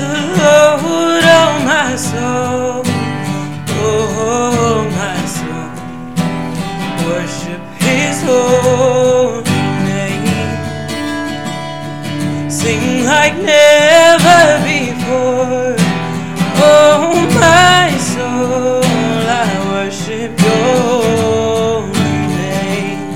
the Lord, oh my soul, oh my soul. Worship His holy name. Sing like never before. Oh my soul, I worship Your holy name.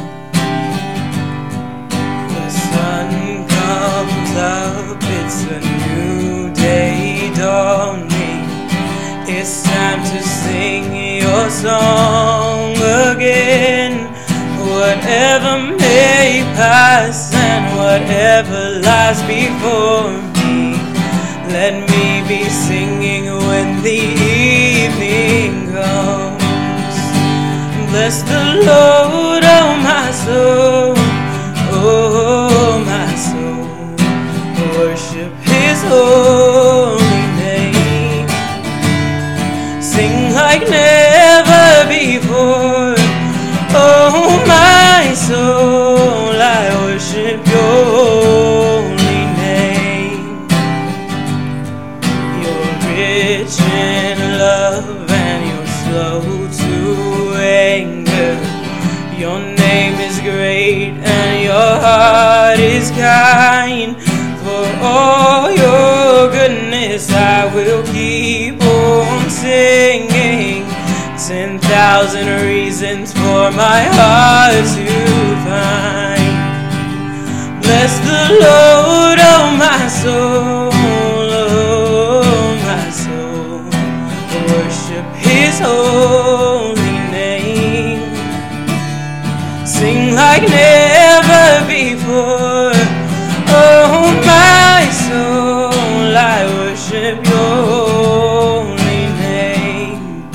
The sun comes up, it's a new day dawning. It's time to sing Your song again. Whatever may pass and whatever lies before me, let me be singing when the evening comes. Bless the Lord, oh my soul, oh my soul. Worship His holy name. Sing like never before. Oh my soul, I worship Your holy name. You're rich in love and You're slow to anger. Your name is great and Your heart is kind. For all Your goodness I will keep on singing. 10,000 reasons for my heart to find. Bless the Lord, oh my soul, oh my soul. Worship His holy name. Sing like never before. Oh my soul, I worship Your holy name.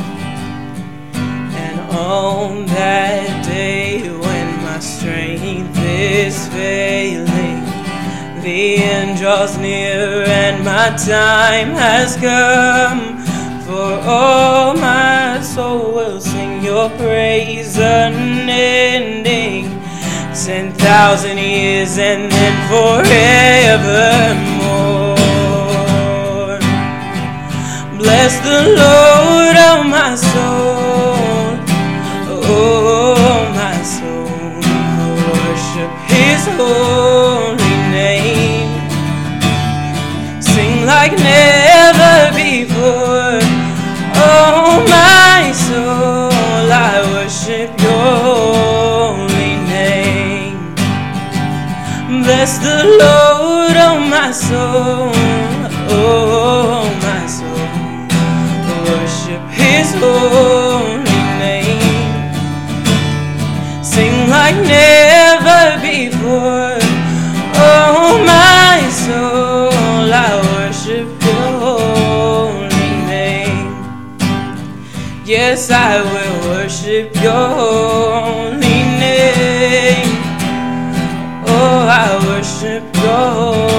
And on that day when my strength is failing, the end draws near and my time has come. For all my soul will sing Your praise unending. 10,000 years and then forevermore. Bless the Lord, oh my soul, oh my soul. Worship His holy name. Sing like never before. Oh my soul, I worship Your holy name. Bless the Lord, oh my soul, oh my soul. Worship His holy name. Sing like never before. Oh my soul, I worship Your holy name. Yes, I will worship Your holy name. Oh, I worship Your holy name.